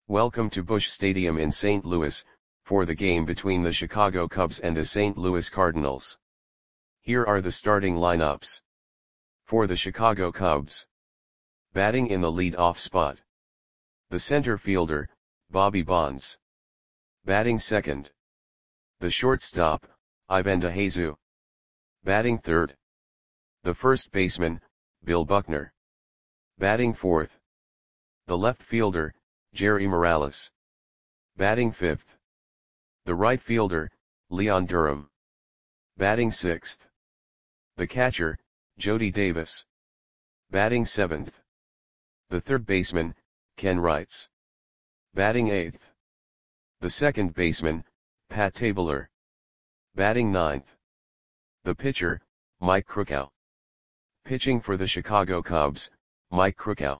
Welcome to Busch Stadium in St. Louis, for the game between the Chicago Cubs and the St. Louis Cardinals. Here are the starting lineups. For the Chicago Cubs. Batting in the lead-off spot. The center fielder, Bobby Bonds. Batting second. The shortstop, Ivan DeJesus. Batting third. The first baseman, Bill Buckner. Batting fourth. The left fielder, Jerry Morales. Batting fifth. The right fielder, Leon Durham. Batting sixth. The catcher, Jody Davis. Batting seventh. The third baseman, Ken Wrights. Batting eighth. The second baseman, Pat Tabler. Batting ninth. The pitcher, Mike Krukow. Pitching for the Chicago Cubs, Mike Krukow.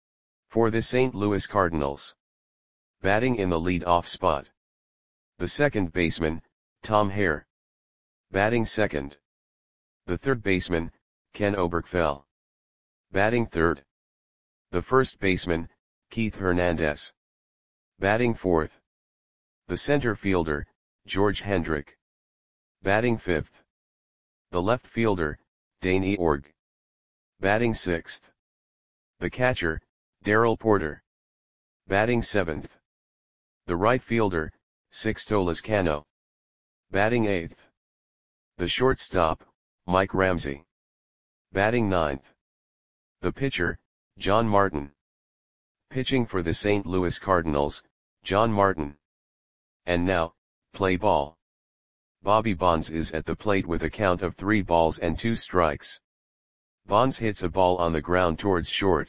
For the St. Louis Cardinals. Batting in the lead-off spot. The second baseman, Tom Hare. Batting second. The third baseman, Ken Oberkfell. Batting third. The first baseman, Keith Hernandez. Batting fourth. The center fielder, George Hendrick. Batting fifth. The left fielder, Dane Eorg. Batting sixth. The catcher, Darrell Porter. Batting seventh. The right fielder, Sixto Lezcano. Batting eighth. The shortstop, Mike Ramsey. Batting ninth. The pitcher, John Martin. Pitching for the St. Louis Cardinals, John Martin. And now, play ball. Bobby Bonds is at the plate with a count of 3 balls and 2 strikes. Bonds hits a ball on the ground towards short.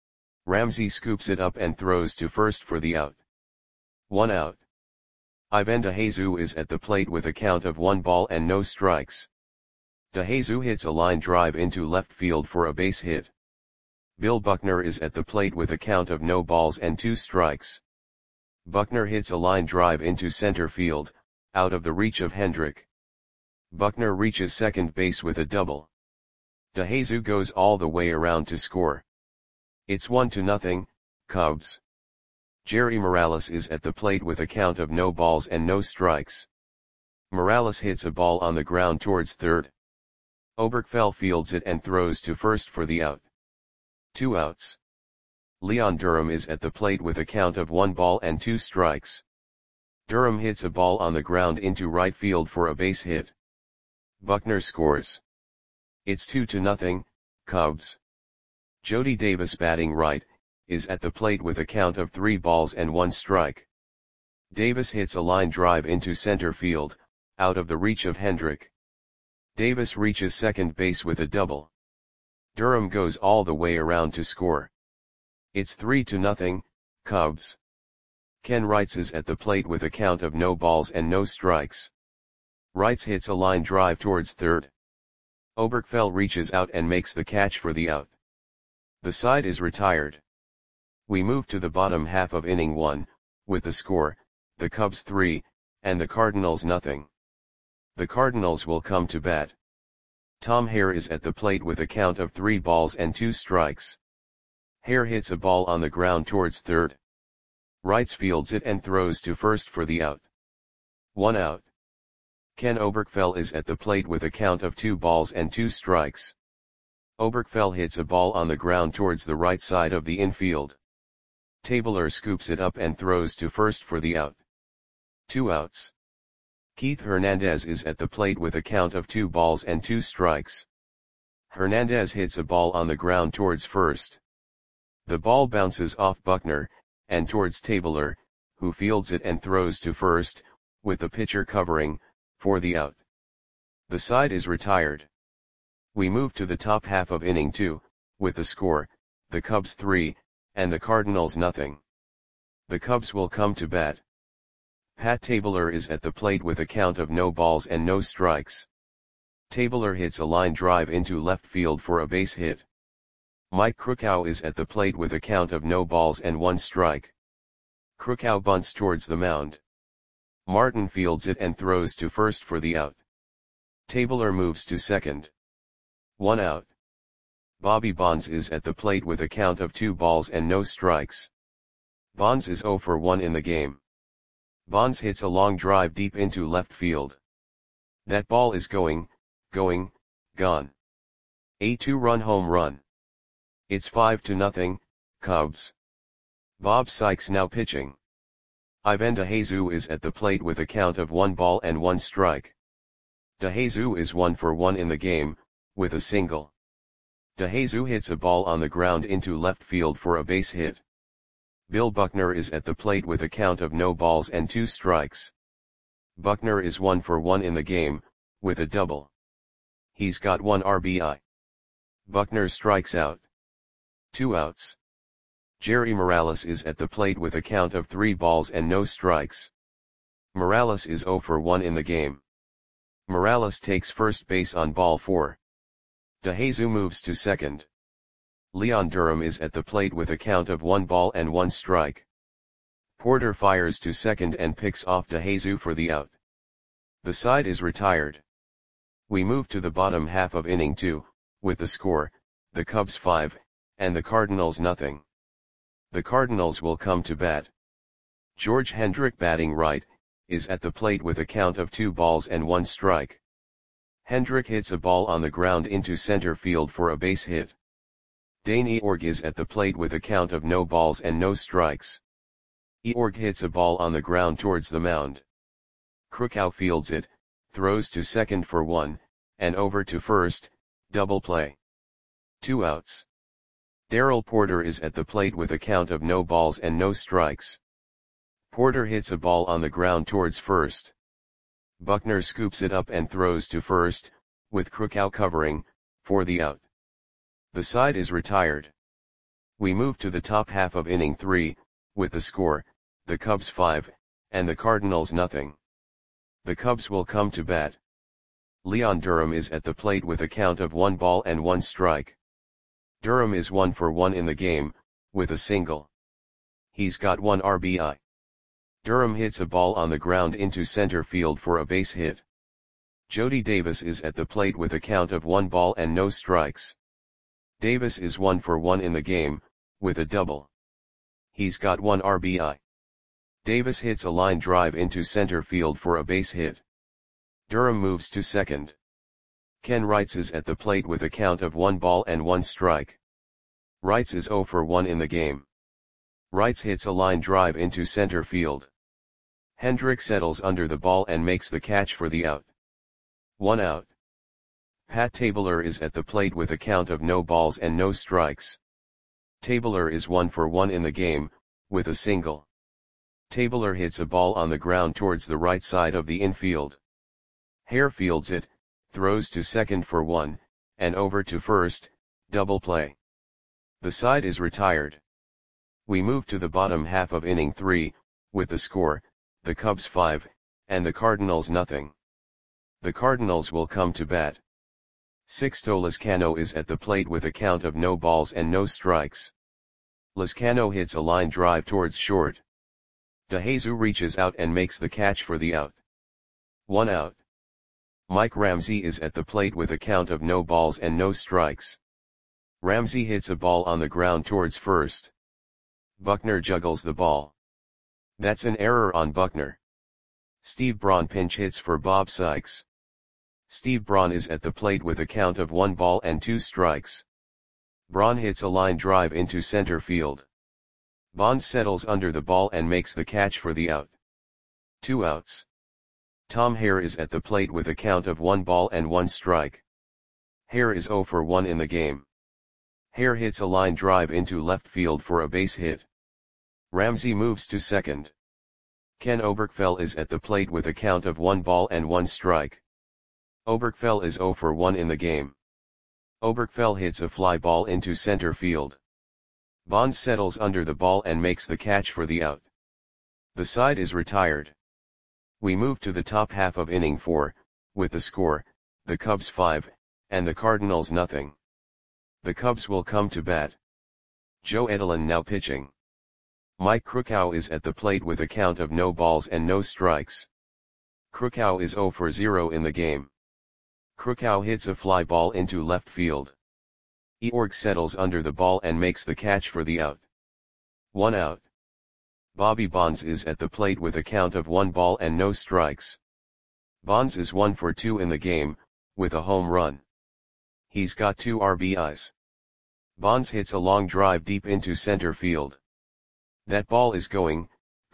Ramsey scoops it up and throws to first for the out. 1 out. Ivan DeJesus is at the plate with a count of 1 ball and no strikes. DeJesus hits a line drive into left field for a base hit. Bill Buckner is at the plate with a count of no balls and 2 strikes. Buckner hits a line drive into center field, out of the reach of Hendrick. Buckner reaches second base with a double. DeJesus goes all the way around to score. It's 1-0, Cubs. Jerry Morales is at the plate with a count of no balls and no strikes. Morales hits a ball on the ground towards third. Oberkfell fields it and throws to first for the out. 2 outs. Leon Durham is at the plate with a count of 1 ball and 2 strikes. Durham hits a ball on the ground into right field for a base hit. Buckner scores. It's 2-0, Cubs. Jody Davis, batting right, is at the plate with a count of 3 balls and 1 strike. Davis hits a line drive into center field, out of the reach of Hendrick. Davis reaches second base with a double. Durham goes all the way around to score. It's 3-0, Cubs. Ken Wrights is at the plate with a count of no balls and no strikes. Wrights hits a line drive towards third. Oberkfell reaches out and makes the catch for the out. The side is retired. We move to the bottom half of inning 1, with the score, the Cubs 3, and the Cardinals nothing. The Cardinals will come to bat. Tom Hare is at the plate with a count of 3 balls and 2 strikes. Hare hits a ball on the ground towards third. Wrights fields it and throws to first for the out. 1 out. Ken Oberkfell is at the plate with a count of 2 balls and 2 strikes. Oberkfell hits a ball on the ground towards the right side of the infield. Tabler scoops it up and throws to first for the out. 2 outs. Keith Hernandez is at the plate with a count of 2 balls and 2 strikes. Hernandez hits a ball on the ground towards first. The ball bounces off Buckner, and towards Tabler, who fields it and throws to first, with the pitcher covering, for the out. The side is retired. We move to the top half of inning 2, with the score, the Cubs 3, and the Cardinals nothing. The Cubs will come to bat. Pat Tabler is at the plate with a count of no balls and no strikes. Tabler hits a line drive into left field for a base hit. Mike Krukow is at the plate with a count of no balls and 1 strike. Krukow bunts towards the mound. Martin fields it and throws to first for the out. Tabler moves to second. 1 out. Bobby Bonds is at the plate with a count of 2 balls and no strikes. Bonds is 0 for 1 in the game. Bonds hits a long drive deep into left field. That ball is going, gone. A 2-run home run. It's 5-0, Cubs. Bob Sykes now pitching. Ivan DeJesus is at the plate with a count of 1 ball and 1 strike. DeJesus is 1 for 1 in the game, with a single. DeJesus hits a ball on the ground into left field for a base hit. Bill Buckner is at the plate with a count of no balls and 2 strikes. Buckner is 1 for 1 in the game, with a double. He's got 1 RBI. Buckner strikes out. 2 outs. Jerry Morales is at the plate with a count of 3 balls and no strikes. Morales is 0 for 1 in the game. Morales takes first base on ball 4. DeJesus moves to second. Leon Durham is at the plate with a count of 1 ball and 1 strike. Porter fires to second and picks off DeJesus for the out. The side is retired. We move to the bottom half of inning 2, with the score, the Cubs 5, and the Cardinals nothing. The Cardinals will come to bat. George Hendrick, batting right, is at the plate with a count of 2 balls and 1 strike. Hendrick hits a ball on the ground into center field for a base hit. Dane Eorg is at the plate with a count of no balls and no strikes. Eorg hits a ball on the ground towards the mound. Krukow fields it, throws to second for 1, and over to first, double play. 2 outs. Darrell Porter is at the plate with a count of no balls and no strikes. Porter hits a ball on the ground towards first. Buckner scoops it up and throws to first, with Krukow covering, for the out. The side is retired. We move to the top half of inning 3, with the score, the Cubs 5, and the Cardinals nothing. The Cubs will come to bat. Leon Durham is at the plate with a count of 1 ball and 1 strike. Durham is 1 for 1 in the game, with a single. He's got 1 RBI. Durham hits a ball on the ground into center field for a base hit. Jody Davis is at the plate with a count of 1 ball and no strikes. Davis is 1 for 1 in the game, with a double. He's got 1 RBI. Davis hits a line drive into center field for a base hit. Durham moves to second. Ken Wrights is at the plate with a count of 1 ball and 1 strike. Wrights is 0 for 1 in the game. Wrights hits a line drive into center field. Hendrick settles under the ball and makes the catch for the out. 1 out. Pat Tabler is at the plate with a count of no balls and no strikes. Tabler is 1 for 1 in the game, with a single. Tabler hits a ball on the ground towards the right side of the infield. Hare fields it, throws to second for 1, and over to first, double play. The side is retired. We move to the bottom half of inning 3, with the score, the Cubs 5, and the Cardinals nothing. The Cardinals will come to bat. Sixto Lezcano is at the plate with a count of no balls and no strikes. Lezcano hits a line drive towards short. DeJesus reaches out and makes the catch for the out. 1 out. Mike Ramsey is at the plate with a count of no balls and no strikes. Ramsey hits a ball on the ground towards first. Buckner juggles the ball. That's an error on Buckner. Steve Braun pinch hits for Bob Sykes. Steve Braun is at the plate with a count of 1 ball and 2 strikes. Braun hits a line drive into center field. Bonds settles under the ball and makes the catch for the out. 2 outs. Tom Hare is at the plate with a count of 1 ball and 1 strike. Hare is 0 for 1 in the game. Hare hits a line drive into left field for a base hit. Ramsey moves to second. Ken Oberkfell is at the plate with a count of 1 ball and 1 strike. Oberkfell is 0 for 1 in the game. Oberkfell hits a fly ball into center field. Bonds settles under the ball and makes the catch for the out. The side is retired. We move to the top half of inning 4, with the score, the Cubs 5, and the Cardinals nothing. The Cubs will come to bat. Joe Edelin now pitching. Mike Krukow is at the plate with a count of no balls and no strikes. Krukow is 0 for 0 in the game. Krukow hits a fly ball into left field. Eorg settles under the ball and makes the catch for the out. 1 out. Bobby Bonds is at the plate with a count of 1 ball and no strikes. Bonds is 1 for 2 in the game, with a home run. He's got 2 RBIs. Bonds hits a long drive deep into center field. That ball is gone.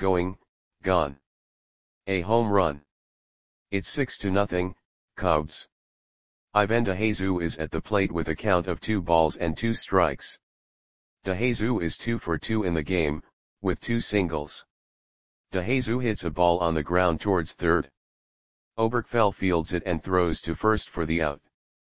A home run. It's 6-0, Cubs. Ivan DeJesus is at the plate with a count of 2 balls and 2 strikes. DeJesus is 2 for 2 in the game, with 2 singles. DeJesus hits a ball on the ground towards third. Oberkfell fields it and throws to first for the out.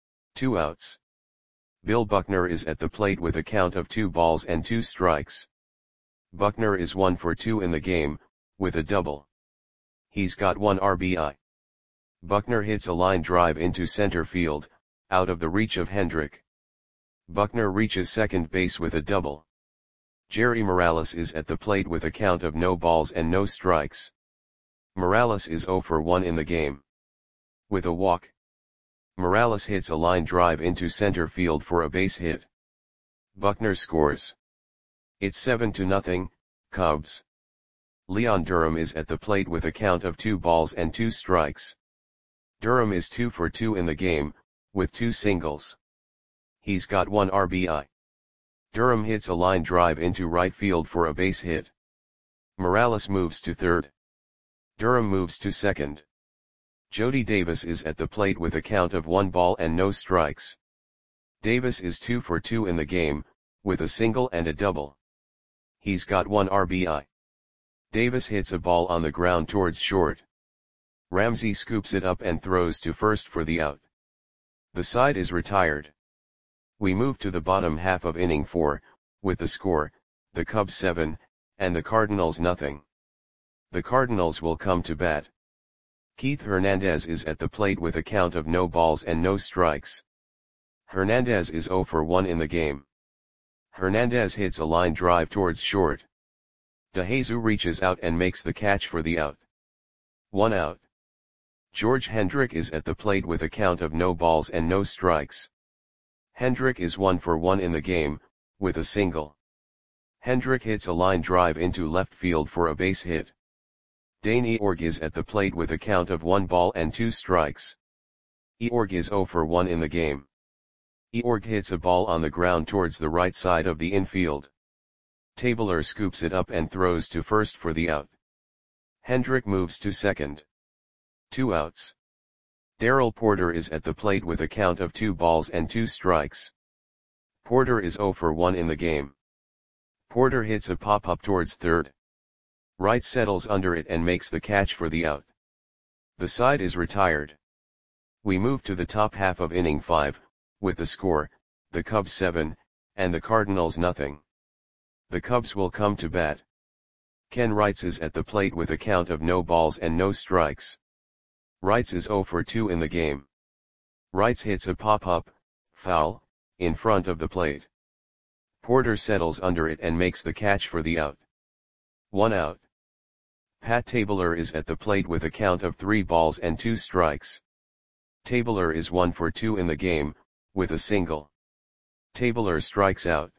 2 outs. Bill Buckner is at the plate with a count of 2 balls and 2 strikes. Buckner is 1 for 2 in the game, with a double. He's got 1 RBI. Buckner hits a line drive into center field, out of the reach of Hendrick. Buckner reaches second base with a double. Jerry Morales is at the plate with a count of no balls and no strikes. Morales is 0 for 1 in the game. With a walk. Morales hits a line drive into center field for a base hit. Buckner scores. It's 7-0, Cubs. Leon Durham is at the plate with a count of 2 balls and 2 strikes. Durham is 2 for 2 in the game, with 2 singles. He's got 1 RBI. Durham hits a line drive into right field for a base hit. Morales moves to third. Durham moves to second. Jody Davis is at the plate with a count of 1 ball and no strikes. Davis is 2 for 2 in the game, with a single and a double. He's got 1 RBI. Davis hits a ball on the ground towards short. Ramsey scoops it up and throws to first for the out. The side is retired. We move to the bottom half of inning 4, with the score, the Cubs 7, and the Cardinals nothing. The Cardinals will come to bat. Keith Hernandez is at the plate with a count of no balls and no strikes. Hernandez is 0 for 1 in the game. Hernandez hits a line drive towards short. DeJesus reaches out and makes the catch for the out. 1 out. George Hendrick is at the plate with a count of no balls and no strikes. Hendrick is 1 for 1 in the game, with a single. Hendrick hits a line drive into left field for a base hit. Dane Eorg is at the plate with a count of 1 ball and 2 strikes. Eorg is 0 for 1 in the game. Eorg hits a ball on the ground towards the right side of the infield. Tabler scoops it up and throws to first for the out. Hendrick moves to second. 2 outs. Darrell Porter is at the plate with a count of 2 balls and 2 strikes. Porter is 0 for 1 in the game. Porter hits a pop-up towards third. Wright settles under it and makes the catch for the out. The side is retired. We move to the top half of inning 5, with the score, the Cubs 7, and the Cardinals nothing. The Cubs will come to bat. Ken Wrights is at the plate with a count of no balls and no strikes. Wrights is 0 for 2 in the game. Wrights hits a pop-up, foul, in front of the plate. Porter settles under it and makes the catch for the out. 1 out. Pat Tabler is at the plate with a count of 3 balls and 2 strikes. Tabler is 1 for 2 in the game, with a single. Tabler strikes out.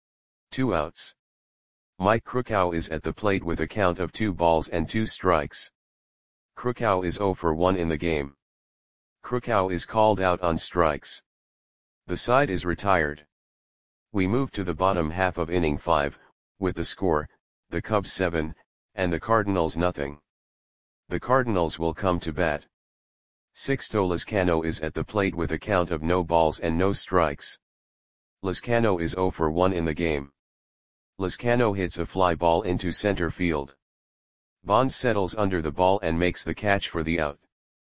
2 outs. Mike Krukow is at the plate with a count of 2 balls and 2 strikes. Krukow is 0 for 1 in the game. Krukow is called out on strikes. The side is retired. We move to the bottom half of inning 5, with the score, the Cubs 7, and the Cardinals nothing. The Cardinals will come to bat. Sixto Lezcano is at the plate with a count of no balls and no strikes. Lezcano is 0 for 1 in the game. Lezcano hits a fly ball into center field. Bonds settles under the ball and makes the catch for the out.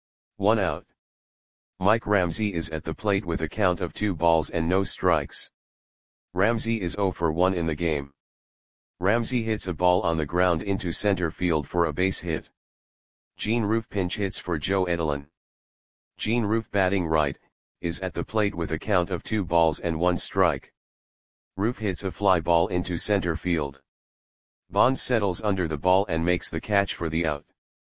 1 out. Mike Ramsey is at the plate with a count of 2 balls and no strikes. Ramsey is 0 for 1 in the game. Ramsey hits a ball on the ground into center field for a base hit. Gene Roof pinch hits for Joe Edelin. Gene Roof batting right, is at the plate with a count of 2 balls and 1 strike. Roof hits a fly ball into center field. Bonds settles under the ball and makes the catch for the out.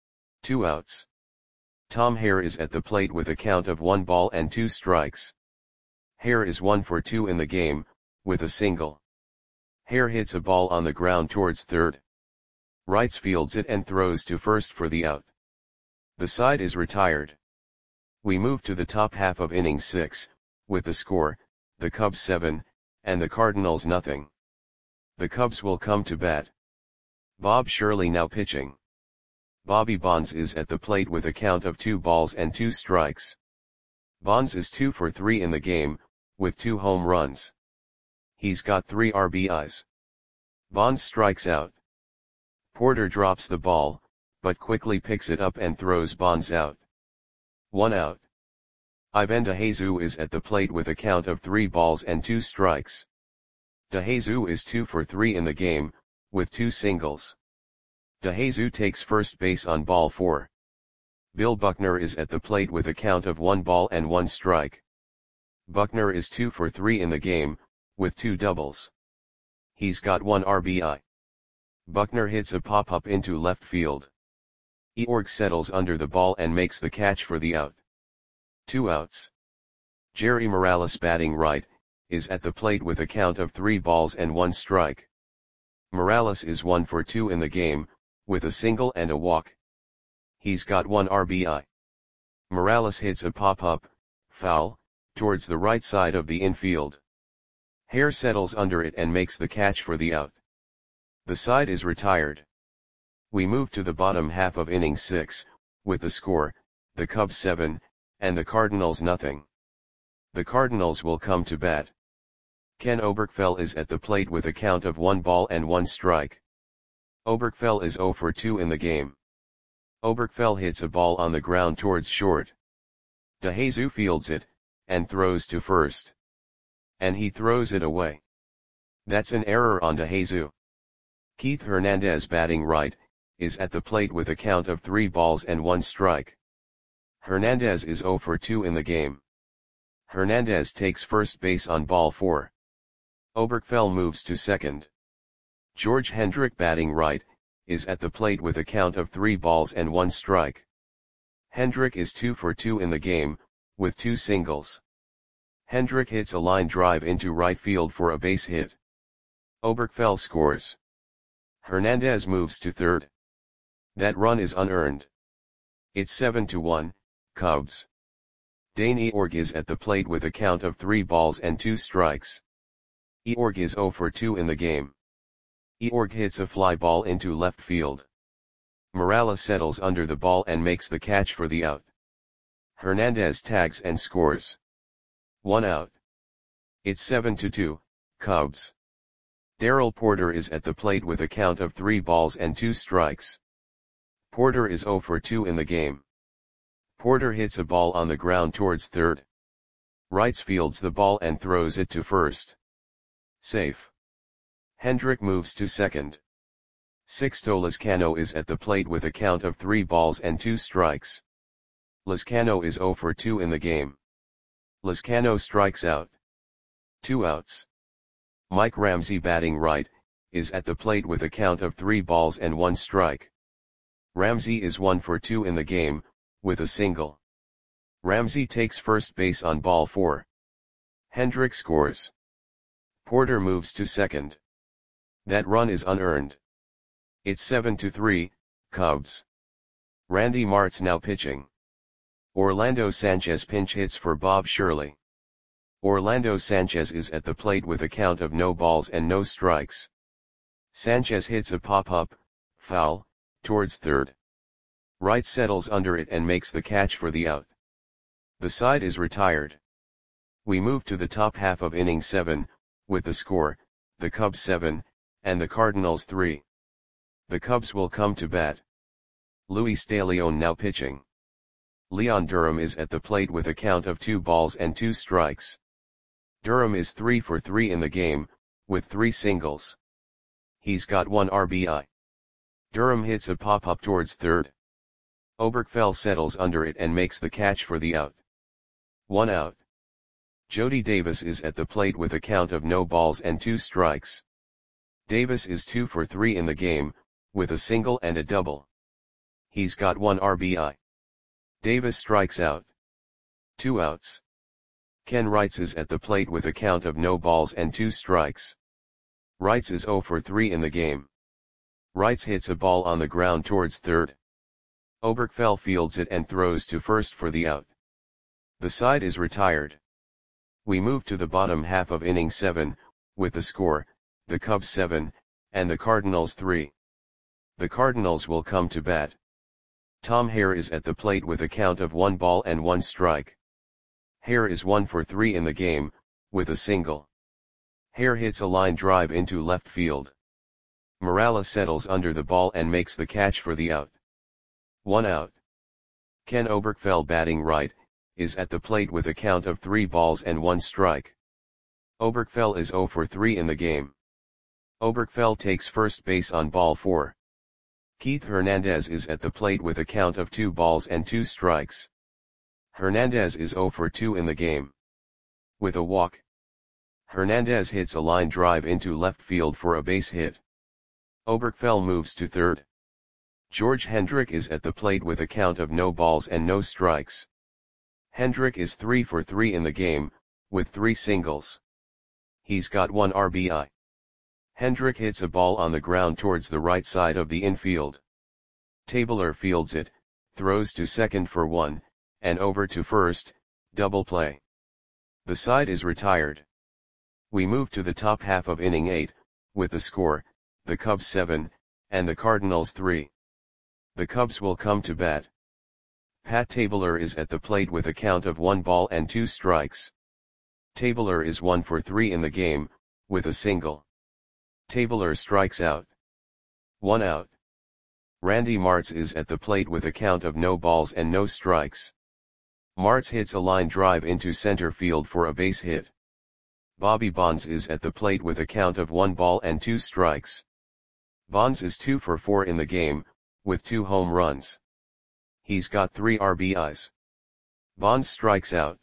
2 outs. Tom Hare is at the plate with a count of 1 ball and 2 strikes. Hare is 1 for 2 in the game, with a single. Hare hits a ball on the ground towards third. Wrights fields it and throws to first for the out. The side is retired. We move to the top half of inning 6, with the score, the Cubs 7, and the Cardinals nothing. The Cubs will come to bat. Bob Shirley now pitching. Bobby Bonds is at the plate with a count of 2 balls and 2 strikes. Bonds is 2 for 3 in the game, with 2 home runs. He's got 3 RBIs. Bonds strikes out. Porter drops the ball, but quickly picks it up and throws Bonds out. 1 out. Ivan DeJesus is at the plate with a count of 3 balls and 2 strikes. DeJesus is 2 for 3 in the game, with 2 singles. DeJesus takes first base on ball 4. Bill Buckner is at the plate with a count of 1 ball and 1 strike. Buckner is 2 for 3 in the game, with 2 doubles. He's got 1 RBI. Buckner hits a pop-up into left field. Eorg settles under the ball and makes the catch for the out. 2 outs. Jerry Morales batting right, is at the plate with a count of 3 balls and 1 strike. Morales is 1 for 2 in the game, with a single and a walk. He's got 1 RBI. Morales hits a pop-up, foul, towards the right side of the infield. Hare settles under it and makes the catch for the out. The side is retired. We move to the bottom half of inning 6, with the score, the Cubs 7, and the Cardinals nothing. The Cardinals will come to bat. Ken Oberkfell is at the plate with a count of 1 ball and 1 strike. Oberkfell is 0 for 2 in the game. Oberkfell hits a ball on the ground towards short. DeJesus fields it, and throws to first. And he throws it away. That's an error on DeJesus. Keith Hernandez batting right, is at the plate with a count of 3 balls and 1 strike. Hernandez is 0 for 2 in the game. Hernandez takes first base on ball 4. Oberkfell moves to second. George Hendrick batting right, is at the plate with a count of 3 balls and 1 strike. Hendrick is 2 for 2 in the game, with 2 singles. Hendrick hits a line drive into right field for a base hit. Oberkfell scores. Hernandez moves to third. That run is unearned. It's 7-1, Cubs. Dane Eorg is at the plate with a count of 3 balls and 2 strikes. Eorg is 0 for 2 in the game. Eorg hits a fly ball into left field. Morales settles under the ball and makes the catch for the out. Hernandez tags and scores. 1 out. It's 7-2, Cubs. Darrell Porter is at the plate with a count of 3 balls and 2 strikes. Porter is 0 for 2 in the game. Porter hits a ball on the ground towards third. Wrights fields the ball and throws it to first. Safe. Hendrick moves to second. Sixto Lizcano is at the plate with a count of 3 balls and 2 strikes. Lizcano is 0 for 2 in the game. Lizcano strikes out. 2 outs. Mike Ramsey batting right, is at the plate with a count of 3 balls and 1 strike. Ramsey is 1 for 2 in the game, with a single. Ramsey takes first base on ball 4. Hendrick scores. Porter moves to second. That run is unearned. It's 7-3, Cubs. Randy Martz now pitching. Orlando Sanchez pinch hits for Bob Shirley. Orlando Sanchez is at the plate with a count of no balls and no strikes. Sanchez hits a pop-up, foul, towards third. Wright settles under it and makes the catch for the out. The side is retired. We move to the top half of inning 7, with the score, the Cubs 7, and the Cardinals 3. The Cubs will come to bat. Luis De Leon now pitching. Leon Durham is at the plate with a count of 2 balls and 2 strikes. Durham is 3 for 3 in the game, with 3 singles. He's got 1 RBI. Durham hits a pop-up towards third. Oberkfell settles under it and makes the catch for the out. 1 out. Jody Davis is at the plate with a count of no balls and 2 strikes. Davis is 2 for 3 in the game, with a single and a double. He's got 1 RBI. Davis strikes out. 2 outs. Ken Wrights is at the plate with a count of no balls and 2 strikes. Wrights is 0 for 3 in the game. Wrights hits a ball on the ground towards third. Oberkfell fields it and throws to first for the out. The side is retired. We move to the bottom half of inning 7, with the score, the Cubs 7, and the Cardinals 3. The Cardinals will come to bat. Tom Hare is at the plate with a count of 1 ball and 1 strike. Hare is 1 for 3 in the game, with a single. Hare hits a line drive into left field. Morales settles under the ball and makes the catch for the out. 1 out. Ken Oberkfell, batting right, is at the plate with a count of 3 balls and 1 strike. Oberkfell is 0 for 3 in the game. Oberkfell takes first base on ball 4. Keith Hernandez is at the plate with a count of 2 balls and 2 strikes. Hernandez is 0 for 2 in the game. With a walk, Hernandez hits a line drive into left field for a base hit. Oberkfell moves to third. George Hendrick is at the plate with a count of no balls and no strikes. Hendrick is 3 for 3 in the game, with 3 singles. He's got 1 RBI. Hendrick hits a ball on the ground towards the right side of the infield. Tabler fields it, throws to second for 1, and over to first, double play. The side is retired. We move to the top half of inning 8, with the score, the Cubs 7, and the Cardinals 3. The Cubs will come to bat. Pat Tabler is at the plate with a count of 1 ball and 2 strikes. Tabler is 1 for 3 in the game, with a single. Tabler strikes out. 1 out. Randy Martz is at the plate with a count of no balls and no strikes. Martz hits a line drive into center field for a base hit. Bobby Bonds is at the plate with a count of 1 ball and 2 strikes. Bonds is 2 for 4 in the game, with 2 home runs. He's got 3 RBIs. Bonds strikes out.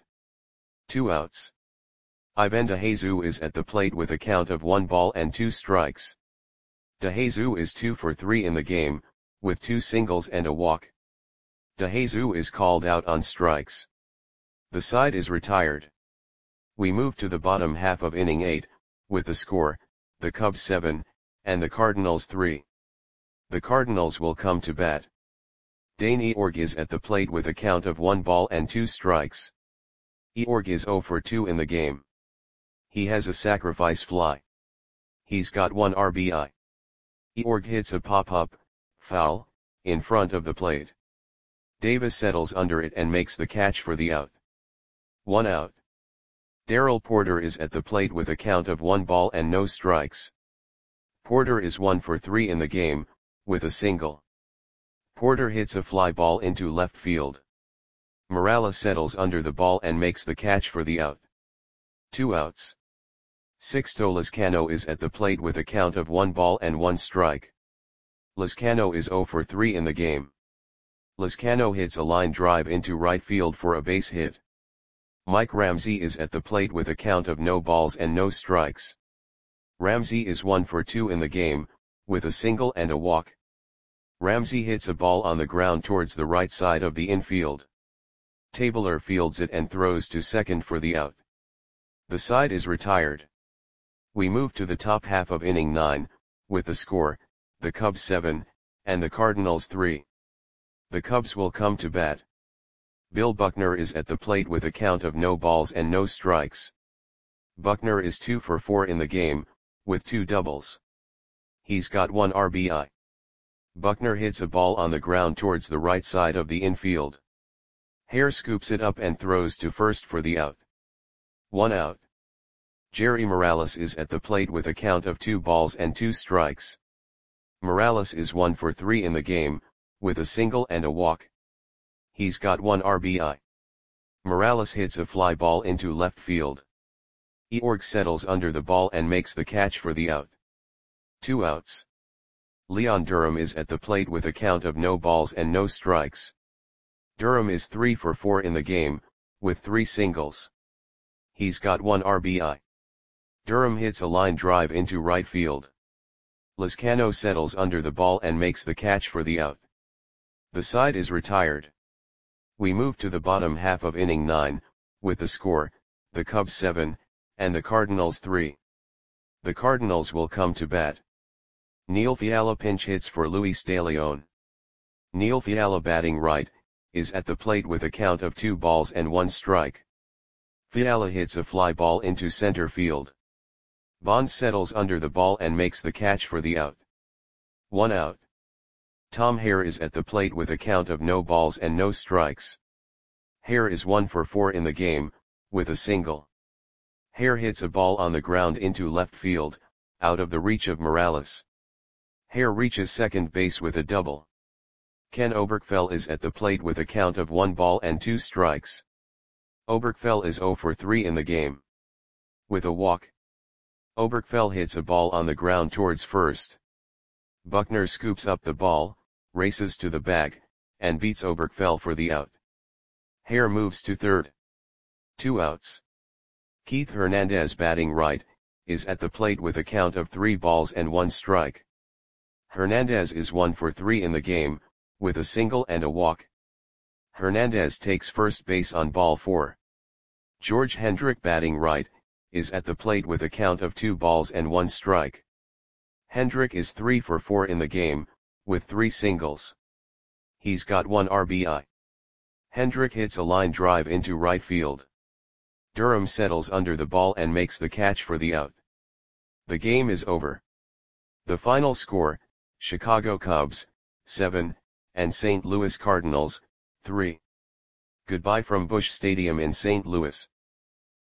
2 outs. Ivan DeJesus is at the plate with a count of 1 ball and 2 strikes. DeJesus is 2 for 3 in the game, with 2 singles and a walk. DeJesus is called out on strikes. The side is retired. We move to the bottom half of inning 8, with the score, the Cubs 7, and the Cardinals 3. The Cardinals will come to bat. Dane Eorg is at the plate with a count of 1 ball and 2 strikes. Eorg is 0 for 2 in the game. He has a sacrifice fly. He's got 1 RBI. Eorg hits a pop-up, foul, in front of the plate. Davis settles under it and makes the catch for the out. 1 out. Darrell Porter is at the plate with a count of 1 ball and no strikes. Porter is 1 for 3 in the game, with a single. Porter hits a fly ball into left field. Morales settles under the ball and makes the catch for the out. 2 outs. Sixto Lezcano is at the plate with a count of 1 ball and 1 strike. Lezcano is 0 for 3 in the game. Lezcano hits a line drive into right field for a base hit. Mike Ramsey is at the plate with a count of no balls and no strikes. Ramsey is 1 for 2 in the game, with a single and a walk. Ramsey hits a ball on the ground towards the right side of the infield. Tabler fields it and throws to second for the out. The side is retired. We move to the top half of inning 9, with the score, the Cubs 7, and the Cardinals 3. The Cubs will come to bat. Bill Buckner is at the plate with a count of no balls and no strikes. Buckner is 2 for 4 in the game, with 2 doubles. He's got 1 RBI. Buckner hits a ball on the ground towards the right side of the infield. Hare scoops it up and throws to first for the out. 1 out. Jerry Morales is at the plate with a count of 2 balls and 2 strikes. Morales is 1 for 3 in the game, with a single and a walk. He's got 1 RBI. Morales hits a fly ball into left field. Eorg settles under the ball and makes the catch for the out. 2 outs. Leon Durham is at the plate with a count of no balls and no strikes. Durham is 3 for 4 in the game, with 3 singles. He's got 1 RBI. Durham hits a line drive into right field. Lezcano settles under the ball and makes the catch for the out. The side is retired. We move to the bottom half of inning 9, with the score, the Cubs 7, and the Cardinals 3. The Cardinals will come to bat. Neil Fiala pinch hits for Luis De Leon. Neil Fiala batting right, is at the plate with a count of 2 balls and 1 strike. Fiala hits a fly ball into center field. Bonds settles under the ball and makes the catch for the out. 1 out. Tom Hare is at the plate with a count of no balls and no strikes. Hare is 1 for 4 in the game, with a single. Hare hits a ball on the ground into left field, out of the reach of Morales. Hare reaches second base with a double. Ken Oberkfell is at the plate with a count of 1 ball and 2 strikes. Oberkfell is 0 for 3 in the game. With a walk. Oberkfell hits a ball on the ground towards first. Buckner scoops up the ball, races to the bag, and beats Oberkfell for the out. Hare moves to third. 2 outs. Keith Hernandez batting right, is at the plate with a count of 3 balls and 1 strike. Hernandez is 1 for 3 in the game, with a single and a walk. Hernandez takes first base on ball 4. George Hendrick batting right, is at the plate with a count of 2 balls and 1 strike. Hendrick is 3 for 4 in the game, with 3 singles. He's got 1 RBI. Hendrick hits a line drive into right field. Durham settles under the ball and makes the catch for the out. The game is over. The final score, Chicago Cubs, 7, and St. Louis Cardinals, 3. Goodbye from Busch Stadium in St. Louis.